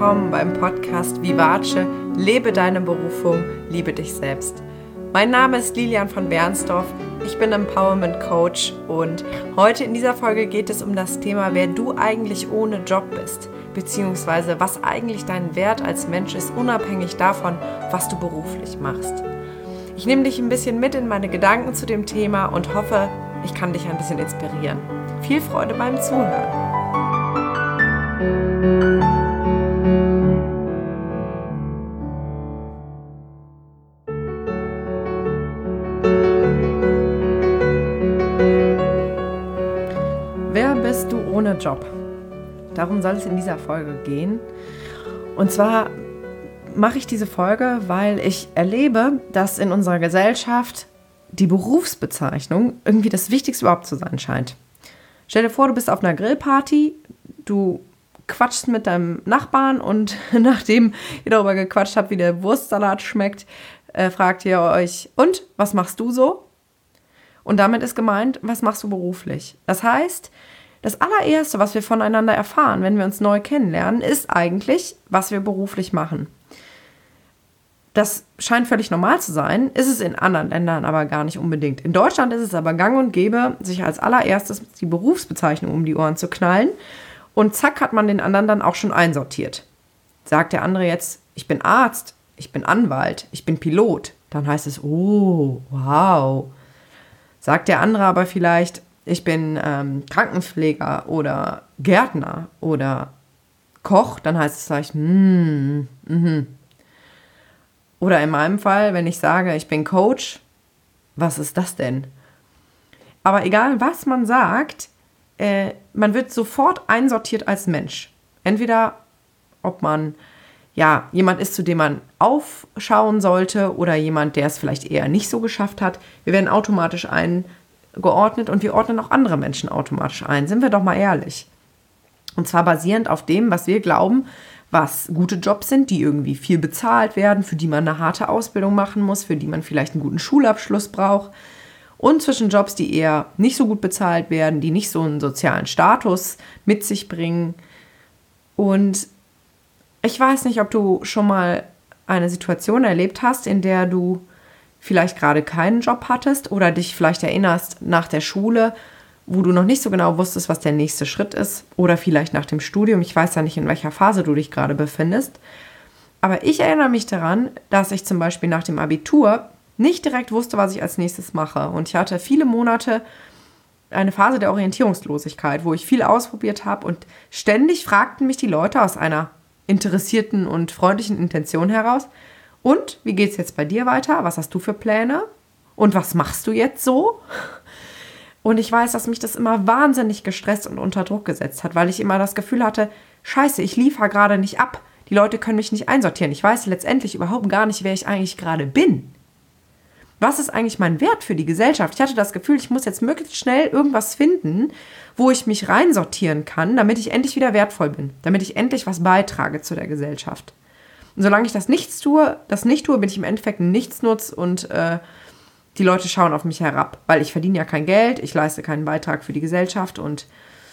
willkommen beim Podcast Vivace, lebe deine Berufung, liebe dich selbst. Mein Name ist Lilian von Bernsdorf, ich bin Empowerment Coach und heute in dieser Folge geht es um das Thema, wer du eigentlich ohne Job bist, beziehungsweise was eigentlich dein Wert als Mensch ist, unabhängig davon, was du beruflich machst. Ich nehme dich ein bisschen mit in meine Gedanken zu dem Thema und hoffe, ich kann dich ein bisschen inspirieren. Viel Freude beim Zuhören. Wer bist du ohne Job? Darum soll es in dieser Folge gehen. Und zwar mache ich diese Folge, weil ich erlebe, dass in unserer Gesellschaft die Berufsbezeichnung irgendwie das Wichtigste überhaupt zu sein scheint. Stell dir vor, du bist auf einer Grillparty, du quatschst mit deinem Nachbarn und nachdem ihr darüber gequatscht habt, wie der Wurstsalat schmeckt, fragt ihr euch, und, was machst du so? Und damit ist gemeint, was machst du beruflich? Das heißt, das allererste, was wir voneinander erfahren, wenn wir uns neu kennenlernen, ist eigentlich, was wir beruflich machen. Das scheint völlig normal zu sein, ist es in anderen Ländern aber gar nicht unbedingt. In Deutschland ist es aber gang und gäbe, sich als allererstes die Berufsbezeichnung um die Ohren zu knallen und zack hat man den anderen dann auch schon einsortiert. Sagt der andere jetzt, ich bin Arzt, ich bin Anwalt, ich bin Pilot, dann heißt es, oh, wow. Sagt der andere aber vielleicht, ich bin Krankenpfleger oder Gärtner oder Koch, dann heißt es vielleicht, Oder in meinem Fall, wenn ich sage, ich bin Coach, was ist das denn? Aber egal, was man sagt, man wird sofort einsortiert als Mensch. Entweder, ob man jemand ist, zu dem man aufschauen sollte oder jemand, der es vielleicht eher nicht so geschafft hat. Wir werden automatisch eingeordnet und wir ordnen auch andere Menschen automatisch ein. Sind wir doch mal ehrlich. Und zwar basierend auf dem, was wir glauben, was gute Jobs sind, die irgendwie viel bezahlt werden, für die man eine harte Ausbildung machen muss, für die man vielleicht einen guten Schulabschluss braucht. Und zwischen Jobs, die eher nicht so gut bezahlt werden, die nicht so einen sozialen Status mit sich bringen. Und ich weiß nicht, ob du schon mal eine Situation erlebt hast, in der du vielleicht gerade keinen Job hattest oder dich vielleicht erinnerst nach der Schule, wo du noch nicht so genau wusstest, was der nächste Schritt ist, oder vielleicht nach dem Studium. Ich weiß ja nicht, in welcher Phase du dich gerade befindest. Aber ich erinnere mich daran, dass ich zum Beispiel nach dem Abitur nicht direkt wusste, was ich als nächstes mache. Und ich hatte viele Monate eine Phase der Orientierungslosigkeit, wo ich viel ausprobiert habe und ständig fragten mich die Leute aus einer interessierten und freundlichen Intention heraus, und wie geht's jetzt bei dir weiter? Was hast du für Pläne? Und was machst du jetzt so? Und ich weiß, dass mich das immer wahnsinnig gestresst und unter Druck gesetzt hat, weil ich immer das Gefühl hatte, scheiße, ich liefere gerade nicht ab. Die Leute können mich nicht einsortieren. Ich weiß letztendlich überhaupt gar nicht, wer ich eigentlich gerade bin. Was ist eigentlich mein Wert für die Gesellschaft? Ich hatte das Gefühl, ich muss jetzt möglichst schnell irgendwas finden, wo ich mich reinsortieren kann, damit ich endlich wieder wertvoll bin, damit ich endlich was beitrage zu der Gesellschaft. Und solange ich das nicht tue, bin ich im Endeffekt ein Nichtsnutz und die Leute schauen auf mich herab, weil ich verdiene ja kein Geld, ich leiste keinen Beitrag für die Gesellschaft und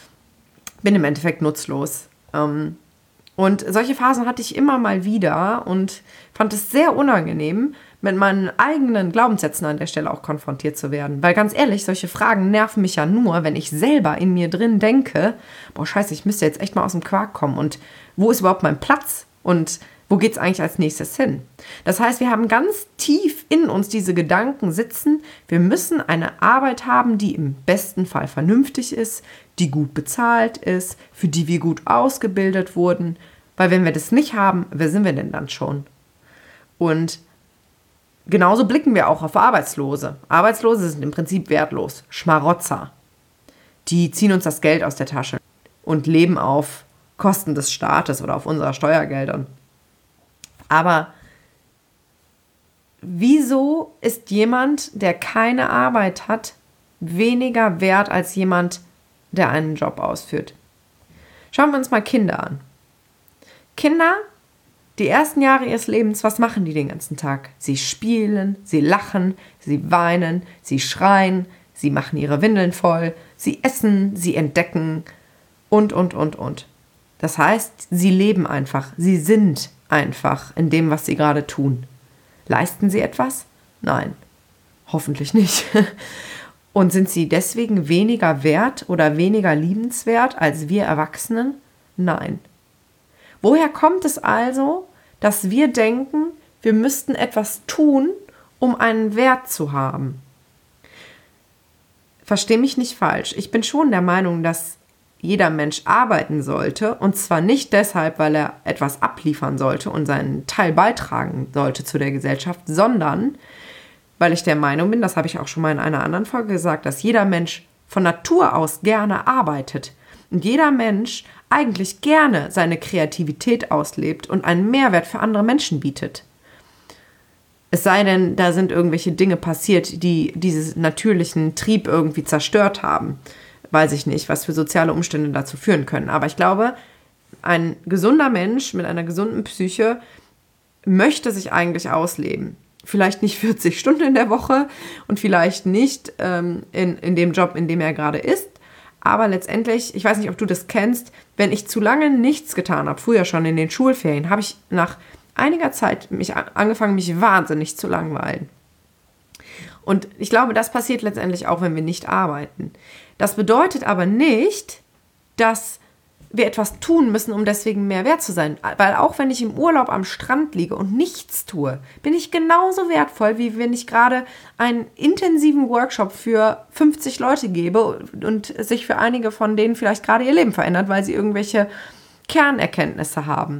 bin im Endeffekt nutzlos. Und solche Phasen hatte ich immer mal wieder und fand es sehr unangenehm, mit meinen eigenen Glaubenssätzen an der Stelle auch konfrontiert zu werden. Weil ganz ehrlich, solche Fragen nerven mich ja nur, wenn ich selber in mir drin denke, boah scheiße, ich müsste jetzt echt mal aus dem Quark kommen und wo ist überhaupt mein Platz und wo geht es eigentlich als nächstes hin? Das heißt, wir haben ganz tief in uns diese Gedanken sitzen, wir müssen eine Arbeit haben, die im besten Fall vernünftig ist, die gut bezahlt ist, für die wir gut ausgebildet wurden. Weil wenn wir das nicht haben, wer sind wir denn dann schon? Und genauso blicken wir auch auf Arbeitslose. Arbeitslose sind im Prinzip wertlos, Schmarotzer. Die ziehen uns das Geld aus der Tasche und leben auf Kosten des Staates oder auf unserer Steuergeldern. Aber wieso ist jemand, der keine Arbeit hat, weniger wert als jemand, der einen Job ausführt? Schauen wir uns mal Kinder an. Kinder, die ersten Jahre ihres Lebens, was machen die den ganzen Tag? Sie spielen, sie lachen, sie weinen, sie schreien, sie machen ihre Windeln voll, sie essen, sie entdecken und. Das heißt, sie leben einfach, sie sind einfach in dem, was sie gerade tun. Leisten sie etwas? Nein, hoffentlich nicht. Und sind sie deswegen weniger wert oder weniger liebenswert als wir Erwachsenen? Nein. Woher kommt es also, dass wir denken, wir müssten etwas tun, um einen Wert zu haben? Versteh mich nicht falsch. Ich bin schon der Meinung, dass jeder Mensch arbeiten sollte, und zwar nicht deshalb, weil er etwas abliefern sollte und seinen Teil beitragen sollte zu der Gesellschaft, sondern weil ich der Meinung bin, das habe ich auch schon mal in einer anderen Folge gesagt, dass jeder Mensch von Natur aus gerne arbeitet und jeder Mensch eigentlich gerne seine Kreativität auslebt und einen Mehrwert für andere Menschen bietet. Es sei denn, da sind irgendwelche Dinge passiert, die diesen natürlichen Trieb irgendwie zerstört haben. Weiß ich nicht, was für soziale Umstände dazu führen können. Aber ich glaube, ein gesunder Mensch mit einer gesunden Psyche möchte sich eigentlich ausleben. Vielleicht nicht 40 Stunden in der Woche und vielleicht nicht in dem Job, in dem er gerade ist. Aber letztendlich, ich weiß nicht, ob du das kennst, wenn ich zu lange nichts getan habe, früher schon in den Schulferien, habe ich nach einiger Zeit angefangen, mich wahnsinnig zu langweilen. Und ich glaube, das passiert letztendlich auch, wenn wir nicht arbeiten. Das bedeutet aber nicht, dass wir etwas tun müssen, um deswegen mehr wert zu sein. Weil auch wenn ich im Urlaub am Strand liege und nichts tue, bin ich genauso wertvoll, wie wenn ich gerade einen intensiven Workshop für 50 Leute gebe und sich für einige von denen vielleicht gerade ihr Leben verändert, weil sie irgendwelche Kernerkenntnisse haben.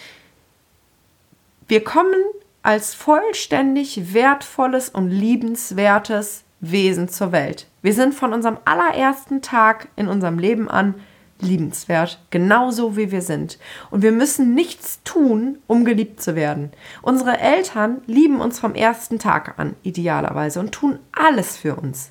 Wir kommen als vollständig wertvolles und liebenswertes Wesen zur Welt. Wir sind von unserem allerersten Tag in unserem Leben an liebenswert, genauso wie wir sind. Und wir müssen nichts tun, um geliebt zu werden. Unsere Eltern lieben uns vom ersten Tag an, idealerweise, und tun alles für uns.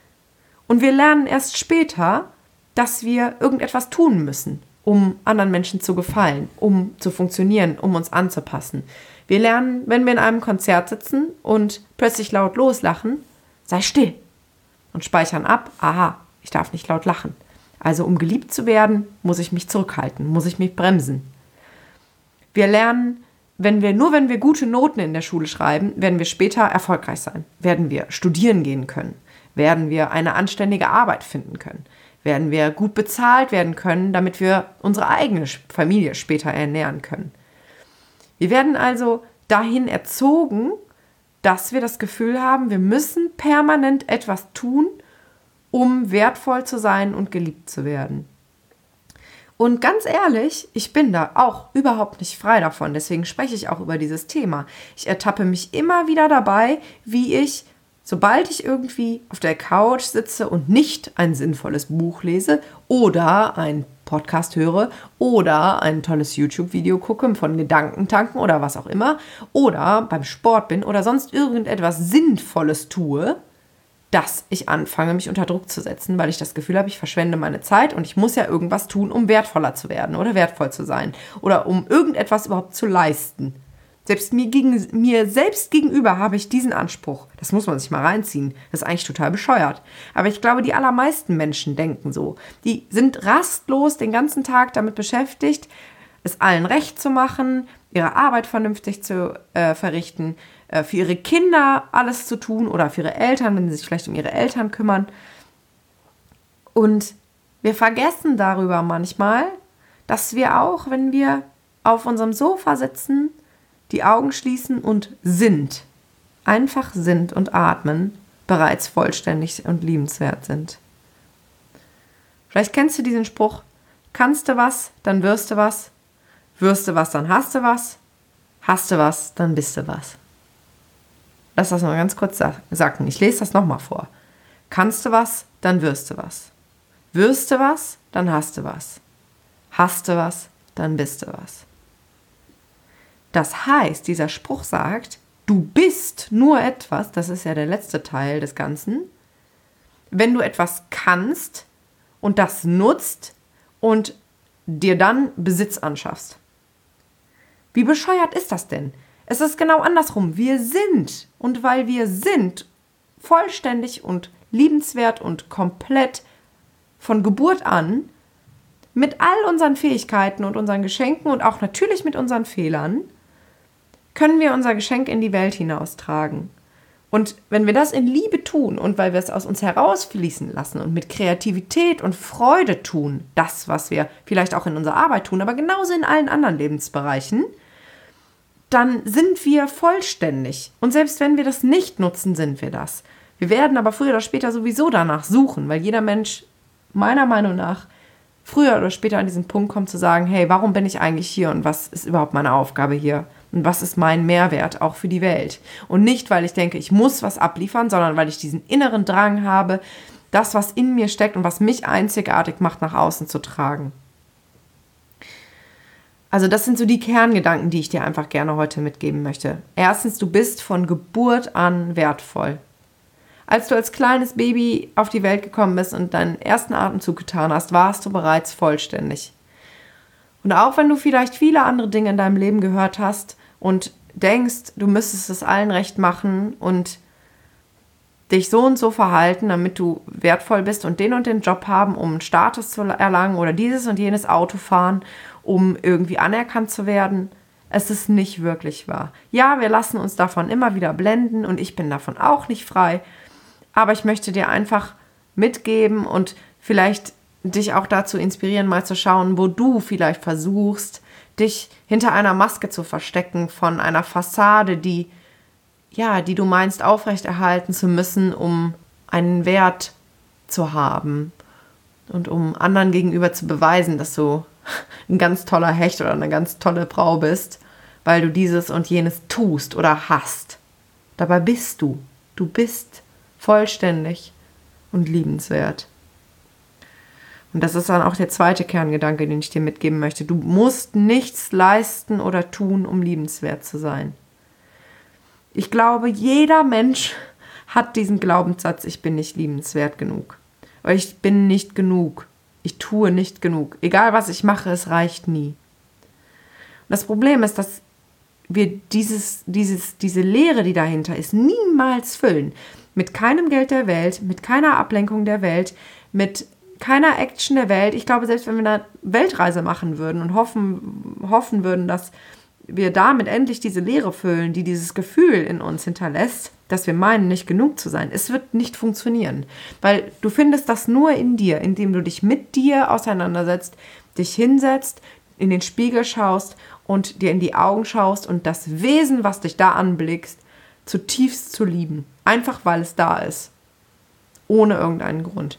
Und wir lernen erst später, dass wir irgendetwas tun müssen, um anderen Menschen zu gefallen, um zu funktionieren, um uns anzupassen. Wir lernen, wenn wir in einem Konzert sitzen und plötzlich laut loslachen, sei still und speichern ab, aha, ich darf nicht laut lachen. Also um geliebt zu werden, muss ich mich zurückhalten, muss ich mich bremsen. Wir lernen, wenn wir gute Noten in der Schule schreiben, werden wir später erfolgreich sein, werden wir studieren gehen können, werden wir eine anständige Arbeit finden können, werden wir gut bezahlt werden können, damit wir unsere eigene Familie später ernähren können. Wir werden also dahin erzogen, dass wir das Gefühl haben, wir müssen permanent etwas tun, um wertvoll zu sein und geliebt zu werden. Und ganz ehrlich, ich bin da auch überhaupt nicht frei davon, deswegen spreche ich auch über dieses Thema. Ich ertappe mich immer wieder dabei, wie ich, sobald ich irgendwie auf der Couch sitze und nicht ein sinnvolles Buch lese oder einen Podcast höre oder ein tolles YouTube-Video gucke von Gedankentanken oder was auch immer oder beim Sport bin oder sonst irgendetwas Sinnvolles tue, dass ich anfange, mich unter Druck zu setzen, weil ich das Gefühl habe, ich verschwende meine Zeit und ich muss ja irgendwas tun, um wertvoller zu werden oder wertvoll zu sein oder um irgendetwas überhaupt zu leisten. Selbst mir selbst gegenüber habe ich diesen Anspruch. Das muss man sich mal reinziehen. Das ist eigentlich total bescheuert. Aber ich glaube, die allermeisten Menschen denken so. Die sind rastlos den ganzen Tag damit beschäftigt, es allen recht zu machen, ihre Arbeit vernünftig zu verrichten, für ihre Kinder alles zu tun oder für ihre Eltern, wenn sie sich vielleicht um ihre Eltern kümmern. Und wir vergessen darüber manchmal, dass wir auch, wenn wir auf unserem Sofa sitzen, die Augen schließen und einfach sind und atmen, bereits vollständig und liebenswert sind. Vielleicht kennst du diesen Spruch, kannst du was, dann wirst du was dann hast du was, dann bist du was. Lass das mal ganz kurz sagen. Ich lese das nochmal vor. Kannst du was, dann wirst du was. Wirst du was, dann hast du was. Hast du was, dann bist du was. Das heißt, dieser Spruch sagt, du bist nur etwas, das ist ja der letzte Teil des Ganzen, wenn du etwas kannst und das nutzt und dir dann Besitz anschaffst. Wie bescheuert ist das denn? Es ist genau andersrum. Wir sind, und weil wir sind, vollständig und liebenswert und komplett von Geburt an, mit all unseren Fähigkeiten und unseren Geschenken und auch natürlich mit unseren Fehlern, können wir unser Geschenk in die Welt hinaustragen. Und wenn wir das in Liebe tun und weil wir es aus uns herausfließen lassen und mit Kreativität und Freude tun, das, was wir vielleicht auch in unserer Arbeit tun, aber genauso in allen anderen Lebensbereichen, dann sind wir vollständig. Und selbst wenn wir das nicht nutzen, sind wir das. Wir werden aber früher oder später sowieso danach suchen, weil jeder Mensch meiner Meinung nach früher oder später an diesen Punkt kommt zu sagen, hey, warum bin ich eigentlich hier und was ist überhaupt meine Aufgabe hier? Und was ist mein Mehrwert auch für die Welt? Und nicht, weil ich denke, ich muss was abliefern, sondern weil ich diesen inneren Drang habe, das, was in mir steckt und was mich einzigartig macht, nach außen zu tragen. Also das sind so die Kerngedanken, die ich dir einfach gerne heute mitgeben möchte. Erstens, du bist von Geburt an wertvoll. Als du als kleines Baby auf die Welt gekommen bist und deinen ersten Atemzug getan hast, warst du bereits vollständig. Und auch wenn du vielleicht viele andere Dinge in deinem Leben gehört hast und denkst, du müsstest es allen recht machen und dich so und so verhalten, damit du wertvoll bist und den Job haben, um einen Status zu erlangen oder dieses und jenes Auto fahren, um irgendwie anerkannt zu werden, es ist nicht wirklich wahr. Ja, wir lassen uns davon immer wieder blenden und ich bin davon auch nicht frei, aber ich möchte dir einfach mitgeben und vielleicht dich auch dazu inspirieren, mal zu schauen, wo du vielleicht versuchst, dich hinter einer Maske zu verstecken von einer Fassade, die du meinst, aufrechterhalten zu müssen, um einen Wert zu haben und um anderen gegenüber zu beweisen, dass du ein ganz toller Hecht oder eine ganz tolle Frau bist, weil du dieses und jenes tust oder hast. Dabei bist du. Du bist vollständig und liebenswert. Und das ist dann auch der zweite Kerngedanke, den ich dir mitgeben möchte. Du musst nichts leisten oder tun, um liebenswert zu sein. Ich glaube, jeder Mensch hat diesen Glaubenssatz, ich bin nicht liebenswert genug. Oder ich bin nicht genug. Ich tue nicht genug. Egal, was ich mache, es reicht nie. Und das Problem ist, dass wir diese Leere, die dahinter ist, niemals füllen. Mit keinem Geld der Welt, mit keiner Ablenkung der Welt, mit keiner Action der Welt. Ich glaube, selbst wenn wir eine Weltreise machen würden und hoffen würden, dass wir damit endlich diese Leere füllen, die dieses Gefühl in uns hinterlässt, dass wir meinen, nicht genug zu sein, es wird nicht funktionieren. Weil du findest das nur in dir, indem du dich mit dir auseinandersetzt, dich hinsetzt, in den Spiegel schaust und dir in die Augen schaust und das Wesen, was dich da anblickst, zutiefst zu lieben. Einfach, weil es da ist. Ohne irgendeinen Grund.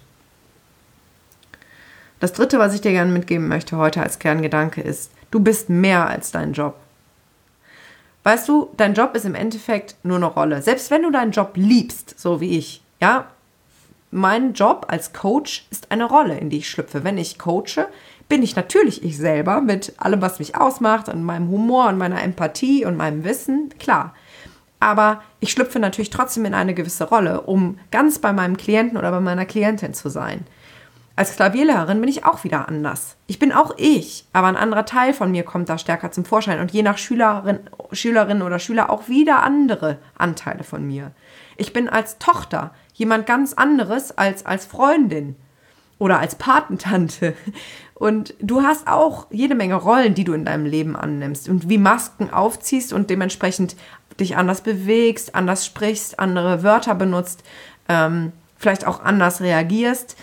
Das Dritte, was ich dir gerne mitgeben möchte heute als Kerngedanke ist, du bist mehr als dein Job. Weißt du, dein Job ist im Endeffekt nur eine Rolle. Selbst wenn du deinen Job liebst, so wie ich, ja, mein Job als Coach ist eine Rolle, in die ich schlüpfe. Wenn ich coache, bin ich natürlich ich selber mit allem, was mich ausmacht und meinem Humor und meiner Empathie und meinem Wissen, klar. Aber ich schlüpfe natürlich trotzdem in eine gewisse Rolle, um ganz bei meinem Klienten oder bei meiner Klientin zu sein. Als Klavierlehrerin bin ich auch wieder anders. Ich bin auch ich, aber ein anderer Teil von mir kommt da stärker zum Vorschein und je nach Schülerin oder Schüler auch wieder andere Anteile von mir. Ich bin als Tochter jemand ganz anderes als Freundin oder als Patentante. Und du hast auch jede Menge Rollen, die du in deinem Leben annimmst und wie Masken aufziehst und dementsprechend dich anders bewegst, anders sprichst, andere Wörter benutzt, vielleicht auch anders reagierst.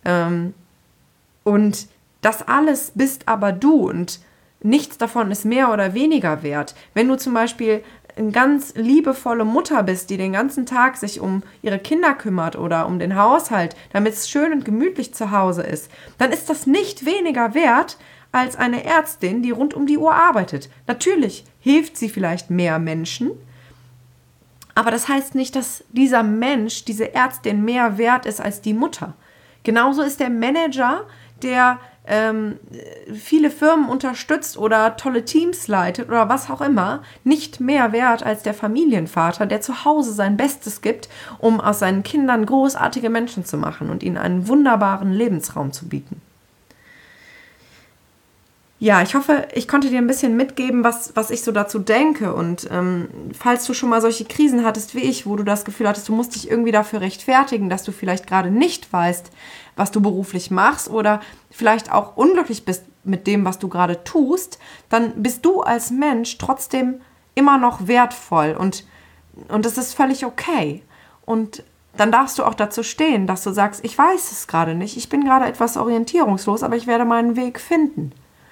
Und das alles bist aber du und nichts davon ist mehr oder weniger wert. Wenn du zum Beispiel eine ganz liebevolle Mutter bist, die den ganzen Tag sich um ihre Kinder kümmert oder um den Haushalt, damit es schön und gemütlich zu Hause ist, dann ist das nicht weniger wert als eine Ärztin, die rund um die Uhr arbeitet. Natürlich hilft sie vielleicht mehr Menschen, aber das heißt nicht, dass dieser Mensch, diese Ärztin mehr wert ist als die Mutter. Genauso ist der Manager, der viele Firmen unterstützt oder tolle Teams leitet oder was auch immer, nicht mehr wert als der Familienvater, der zu Hause sein Bestes gibt, um aus seinen Kindern großartige Menschen zu machen und ihnen einen wunderbaren Lebensraum zu bieten. Ja, ich hoffe, ich konnte dir ein bisschen mitgeben, was ich so dazu denke. Und falls du schon mal solche Krisen hattest wie ich, wo du das Gefühl hattest, du musst dich irgendwie dafür rechtfertigen, dass du vielleicht gerade nicht weißt, was du beruflich machst oder vielleicht auch unglücklich bist mit dem, was du gerade tust, dann bist du als Mensch trotzdem immer noch wertvoll und das ist völlig okay. Und dann darfst du auch dazu stehen, dass du sagst, ich weiß es gerade nicht, ich bin gerade etwas orientierungslos, aber ich werde meinen Weg finden.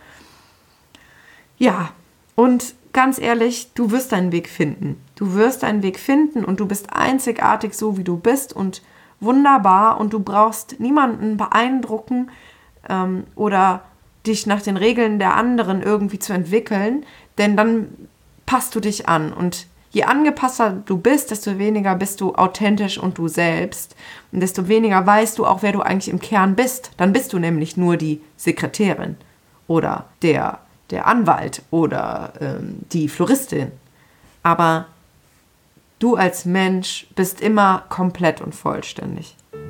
Ja, und ganz ehrlich, du wirst deinen Weg finden. Du wirst deinen Weg finden und du bist einzigartig so, wie du bist und wunderbar und du brauchst niemanden beeindrucken oder dich nach den Regeln der anderen irgendwie zu entwickeln, denn dann passt du dich an und je angepasster du bist, desto weniger bist du authentisch und du selbst und desto weniger weißt du auch, wer du eigentlich im Kern bist. Dann bist du nämlich nur die Sekretärin oder der Anwalt oder die Floristin. Aber du als Mensch bist immer komplett und vollständig.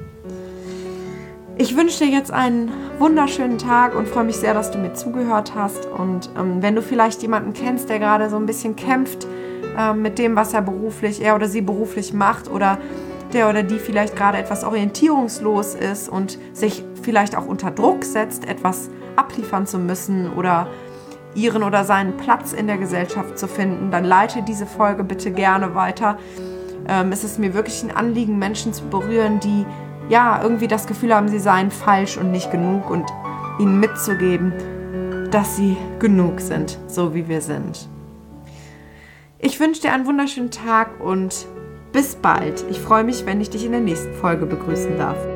Ich wünsche dir jetzt einen wunderschönen Tag und freue mich sehr, dass du mir zugehört hast. Und wenn du vielleicht jemanden kennst, der gerade so ein bisschen kämpft mit dem, was er oder sie beruflich macht oder der oder die vielleicht gerade etwas orientierungslos ist und sich vielleicht auch unter Druck setzt, etwas abliefern zu müssen oder ihren oder seinen Platz in der Gesellschaft zu finden, dann leite diese Folge bitte gerne weiter. Es ist mir wirklich ein Anliegen, Menschen zu berühren, die ja irgendwie das Gefühl haben, sie seien falsch und nicht genug und ihnen mitzugeben, dass sie genug sind, so wie wir sind. Ich wünsche dir einen wunderschönen Tag und bis bald. Ich freue mich, wenn ich dich in der nächsten Folge begrüßen darf.